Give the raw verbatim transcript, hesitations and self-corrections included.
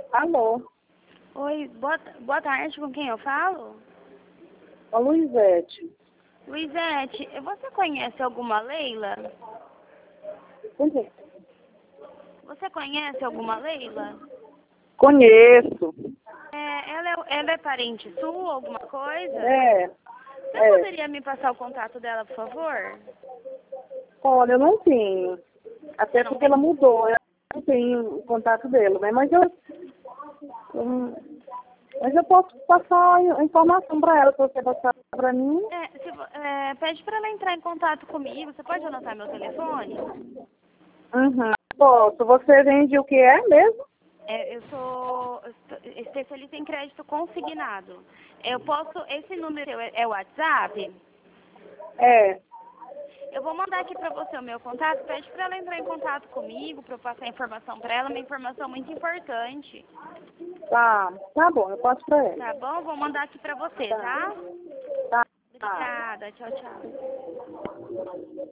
Alô, Oi, boa, boa tarde, com quem eu falo? a Luizete. Luizete, você conhece alguma Leila? Conhe- Você conhece alguma Leila? Conheço. É, ela, é, ela é parente sua, alguma coisa? É, Você é. poderia me passar o contato dela, por favor? Olha, eu não tenho. Até Você não porque tem? ela mudou. Eu não tenho o contato dela, né? Mas eu, eu- mas eu posso passar a informação para ela, se você passar para mim. É, se vo- é, pede para ela entrar em contato comigo. Você pode anotar meu telefone? Uhum. Posso. Você vende o que é mesmo? É, eu sou espe- especialista em crédito consignado. Eu posso, esse número é, é o WhatsApp? É. Eu vou mandar aqui para você o meu contato. Pede para ela entrar em contato comigo, para eu passar a informação para ela, uma informação muito importante. Tá. Tá bom, eu passo para ela. Tá bom? Vou mandar aqui para você, Tá. tá? Tá. Tá. Obrigada. Tchau, tchau.